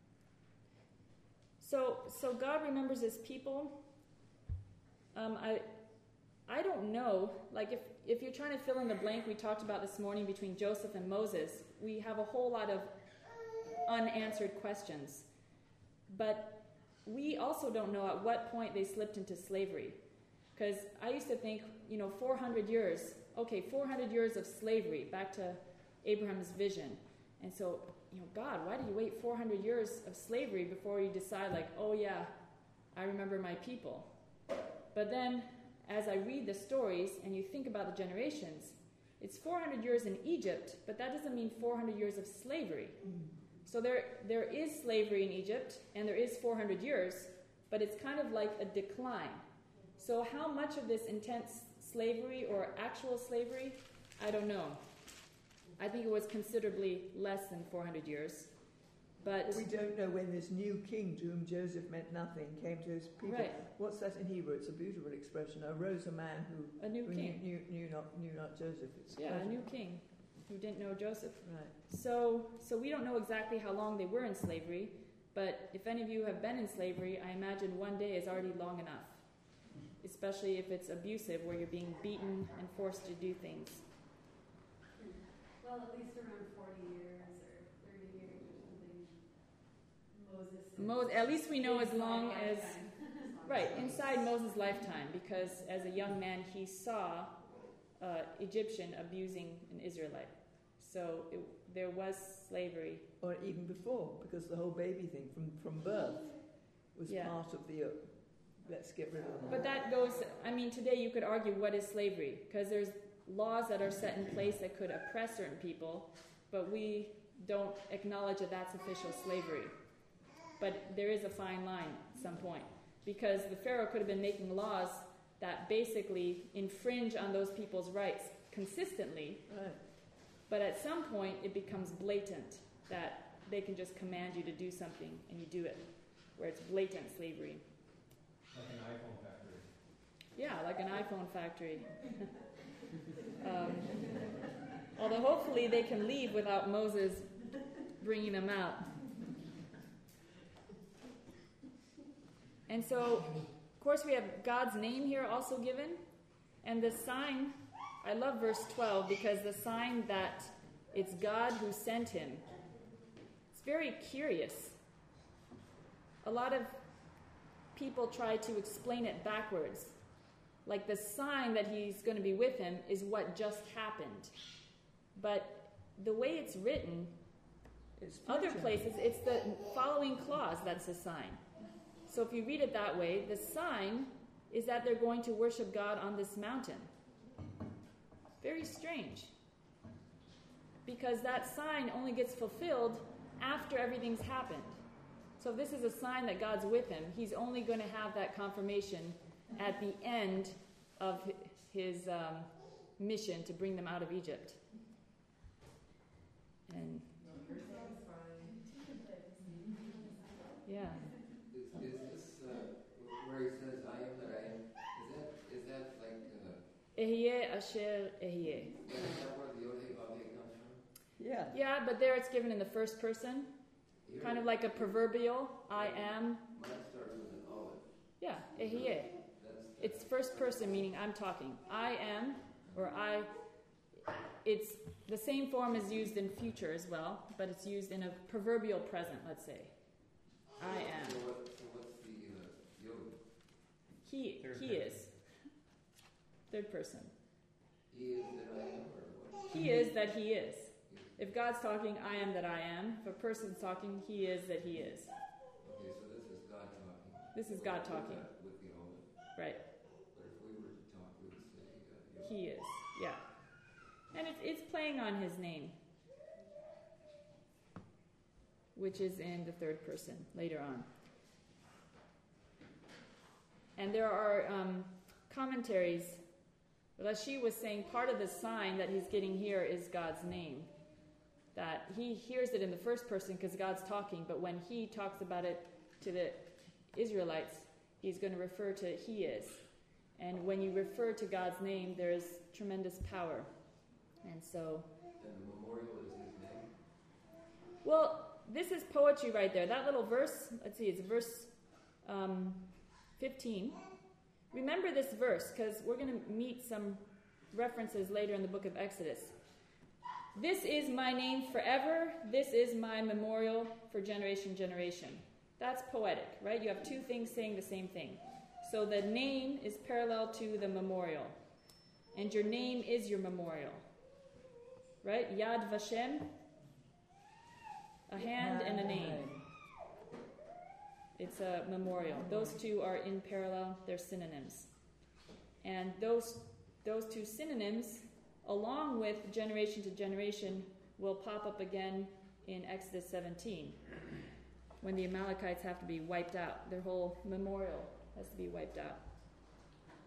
So so God remembers His people. Um, I I don't know. Like if if you're trying to fill in the blank we talked about this morning between Joseph and Moses, we have a whole lot of unanswered questions. But we also don't know at what point they slipped into slavery. Because I used to think, you know, four hundred years. Okay, four hundred years of slavery, back to Abraham's vision. And so, you know, God, why did you wait four hundred years of slavery before you decide, like, oh yeah, I remember my people? But then, as I read the stories and you think about the generations, it's four hundred years in Egypt, but that doesn't mean four hundred years of slavery. Mm. So there, there is slavery in Egypt, and there is four hundred years, but it's kind of like a decline. So how much of this intense slavery or actual slavery, I don't know. I think it was considerably less than four hundred years. But Well, we don't know when this new king, to whom Joseph meant nothing, came to his people. Right. What's that in Hebrew? It's a beautiful expression. Arose a man who, a new who knew, king. knew, knew, not, knew not Joseph. It's Yeah, a pleasant. new king who didn't know Joseph. Right. So, so we don't know exactly how long they were in slavery, but if any of you have been in slavery, I imagine one day is already long enough, especially if it's abusive, where you're being beaten and forced to do things. Well, at least around forty years or thirty years or something. Moses. Mo- at least we know as inside long as, lifetime. right, inside Moses' lifetime, because as a young man he saw uh, Egyptian abusing an Israelite. So it, there was slavery. Or even before, because the whole baby thing from, from birth was Yeah. part of the, uh, let's get rid of them. But that goes, I mean, today you could argue what is slavery, because there's laws that are set in place that could oppress certain people, but we don't acknowledge that that's official slavery. But there is a fine line at some point, because the Pharaoh could have been making laws that basically infringe on those people's rights consistently, Right. but at some point it becomes blatant that they can just command you to do something and you do it, where it's blatant slavery. Like an iPhone factory. Yeah, like an iPhone factory. um, although hopefully they can leave without Moses bringing them out. And so, of course, we have God's name here also given. And the sign, I love verse twelve, because the sign that it's God who sent him. It's very curious. A lot of people try to explain it backwards. Like the sign that he's going to be with him is what just happened. But the way it's written, It's other future. places, it's the following clause that's the sign. So if you read it that way, the sign is that they're going to worship God on this mountain. Very strange. Because that sign only gets fulfilled after everything's happened. So if this is a sign that God's with him, he's only going to have that confirmation at the end of his um, mission to bring them out of Egypt. And yeah. Is, is this uh, where he says, I am that I am? Is that is that like, uh, Ehyeh asher ehyeh. yeah, is that where the Yod Hey Vav Hey comes from? Yeah. Yeah, but there it's given in the first person, Here, kind of like a proverbial, I am. Mine starts with an Aleph. Yeah, Ehyeh. That's, It's first person, meaning I'm talking. I am, or I, it's the same form is used in future as well, but it's used in a proverbial present, let's say. I am. So, what, so what's the uh, Yod? He, Third he person. is. Third person. He is that I am, or what? He is that he is. If God's talking, I am that I am. If a person's talking, he is that he is. Okay, so this is God talking. This is God With talking. that- With the Aleph. Right. But if we were to talk, we would say uh, Yod. He is. Yeah. And it's, it's playing on his name, which is in the third person later on. And there are um, commentaries. Rashi was saying part of the sign that he's getting here is God's name. That he hears it in the first person because God's talking, but when he talks about it to the Israelites, he's going to refer to he is. And when you refer to God's name, there is tremendous power. And so, And the memorial is his name. well, this is poetry right there. That little verse, let's see, it's verse um, fifteen. Remember this verse, because we're going to meet some references later in the book of Exodus. This is my name forever. This is my memorial for generation, generation. That's poetic, right? You have two things saying the same thing. So the name is parallel to the memorial. And your name is your memorial. Right? Yad Vashem. A hand and a name. It's a memorial. Those two are in parallel. They're synonyms. And those those two synonyms, along with generation to generation, will pop up again in Exodus seventeen, when the Amalekites have to be wiped out. Their whole memorial has to be wiped out.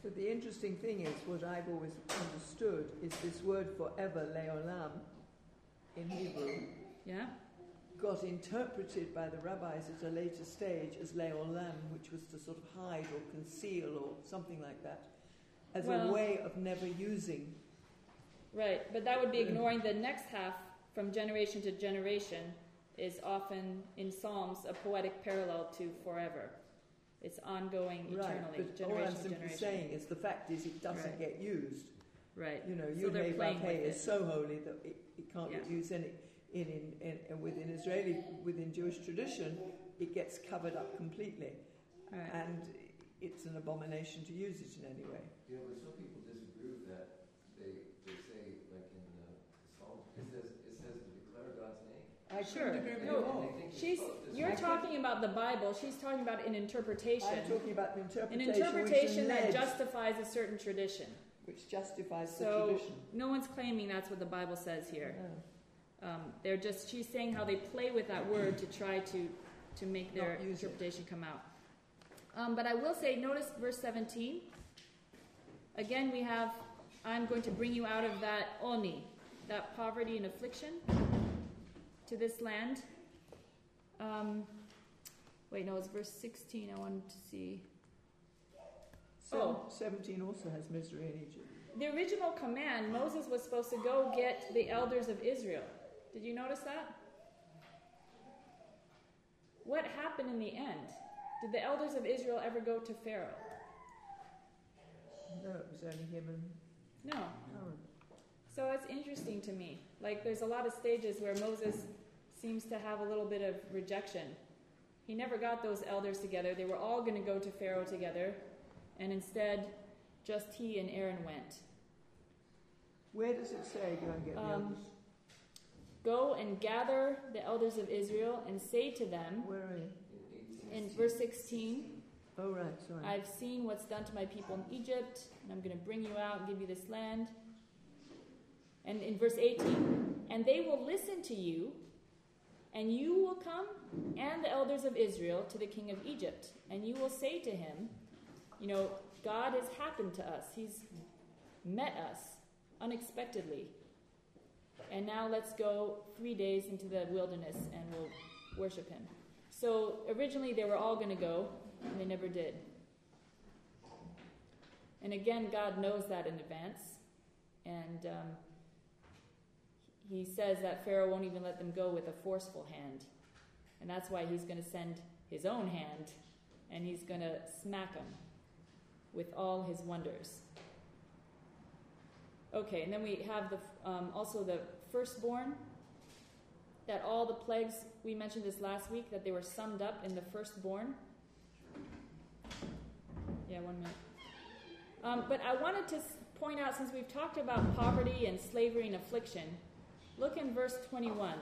But the interesting thing is, what I've always understood is this word forever, leolam, in Hebrew, Yeah? got interpreted by the rabbis at a later stage as leolam, which was to sort of hide or conceal or something like that, as Well- a way of never using. Right, but that would be ignoring the next half, from generation to generation, is often in Psalms a poetic parallel to forever. It's ongoing eternally, Right, but all generation I'm to simply generation. saying is the fact is it doesn't Right. get used. Right. You know, So they're Yud playing Hey with is it. so holy that it, it can't get Yeah. used any in, in, in, in within Israeli within Jewish tradition. It gets covered up completely, Right. and it's an abomination to use it in any way. You know, but some people disagree with that. They they say, like in uh, the Psalm, it says it says to declare God's name. I Sure. couldn't agree with No, you more. And they think it's She's, supposed to- you're I talking about the Bible, she's talking about an interpretation. I'm talking about the An interpretation, interpretation which, that led- justifies a certain tradition. which justifies So, the tradition. no one's claiming that's what the Bible says here. No. Um, they're just, she's saying how they play with that word to try to, to make their Not use it. interpretation come out. Um, but I will say, notice verse seventeen. Again, we have, I'm going to bring you out of that oni, that poverty and affliction, to this land. Um, wait, no, it's verse sixteen I wanted to see. Seven, Oh. seventeen also has misery in Egypt. The original command, Moses was supposed to go get the elders of Israel. Did you notice that? What happened in the end? Did the elders of Israel ever go to Pharaoh? No, it was only him and No. Aaron. So it's interesting to me. Like, there's a lot of stages where Moses seems to have a little bit of rejection. He never got those elders together. They were all going to go to Pharaoh together, and instead, just he and Aaron went. Where does it say go and get the Um, elders? Go and gather the elders of Israel and say to them, Where are you? in verse sixteen, Oh, right, sorry. I've seen what's done to my people in Egypt, and I'm going to bring you out and give you this land. And in verse eighteen, and they will listen to you, and you will come, and the elders of Israel, to the king of Egypt, and you will say to him, you know, God has happened to us. He's met us unexpectedly. And now let's go three days into the wilderness and we'll worship him. So originally they were all going to go, and they never did. And again, God knows that in advance. And um, he says that Pharaoh won't even let them go with a forceful hand. And that's why he's going to send his own hand, and he's going to smack them with all his wonders. Okay, and then we have the um, also the firstborn, that all the plagues, we mentioned this last week, that they were summed up in the firstborn. Yeah, one minute. Um, but I wanted to point out, since we've talked about poverty and slavery and affliction, look in verse twenty-one.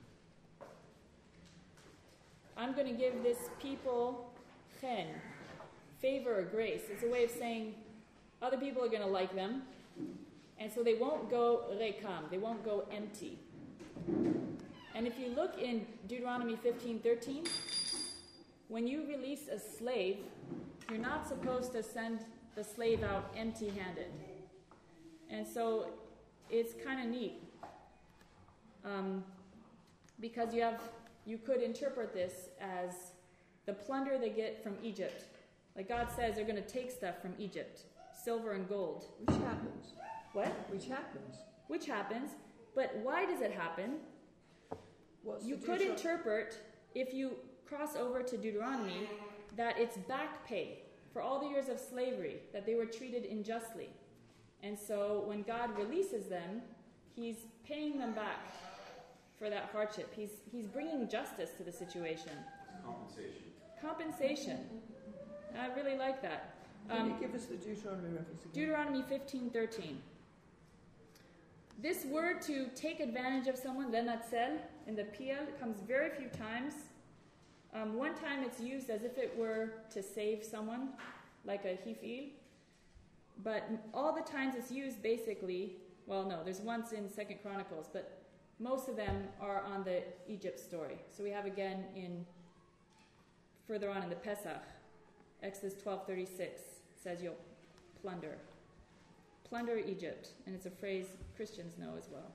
I'm going to give this people chen, favor or grace. It's a way of saying other people are going to like them, and so they won't go rekam, they won't go empty. And if you look in Deuteronomy fifteen thirteen, when you release a slave, you're not supposed to send the slave out empty-handed. And so it's kind of neat, um, because you have you could interpret this as the plunder they get from Egypt. Like God says, they're going to take stuff from Egypt, silver and gold. Which happens. What? Which happens. Which happens. But why does it happen? What's You the could Deuteron- interpret, if you cross over to Deuteronomy, that it's back pay for all the years of slavery, that they were treated unjustly. And so when God releases them, he's paying them back for that hardship. He's he's bringing justice to the situation. Compensation. Compensation. I really like that. Can Um, you give us the Deuteronomy reference again? Deuteronomy fifteen thirteen. This word to take advantage of someone, lenatzel, in the Piel, comes very few times. Um, one time it's used as if it were to save someone, like a hifil. But all the times it's used basically, well, no, there's once in Second Chronicles, but most of them are on the Egypt story. So we have again in, further on in the Pesach, Exodus twelve thirty-six says you'll plunder. Plunder Egypt, and it's a phrase Christians know as well.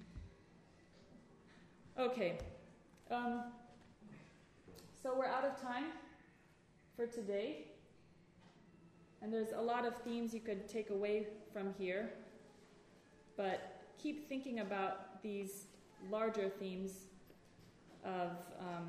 Okay, um, so we're out of time for today, and there's a lot of themes you could take away from here, but keep thinking about these larger themes of, um,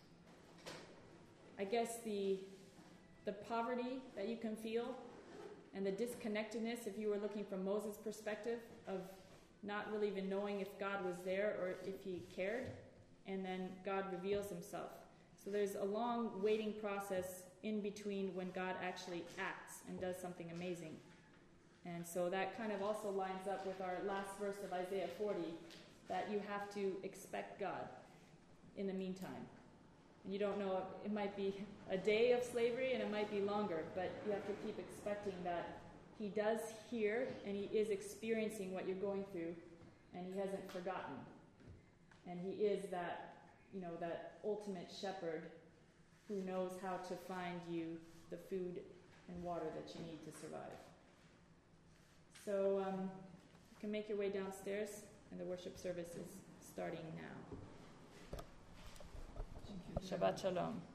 I guess, the the poverty that you can feel and the disconnectedness, if you were looking from Moses' perspective, of not really even knowing if God was there or if he cared, and then God reveals himself. So there's a long waiting process in between when God actually acts and does something amazing. And so that kind of also lines up with our last verse of Isaiah forty, that you have to expect God in the meantime. And you don't know, it might be a day of slavery and it might be longer, but you have to keep expecting that he does hear and he is experiencing what you're going through, and he hasn't forgotten. And he is that, you know, that ultimate shepherd who knows how to find you the food and water that you need to survive. So um, you can make your way downstairs, and the worship service is starting now. Shabbat Shalom.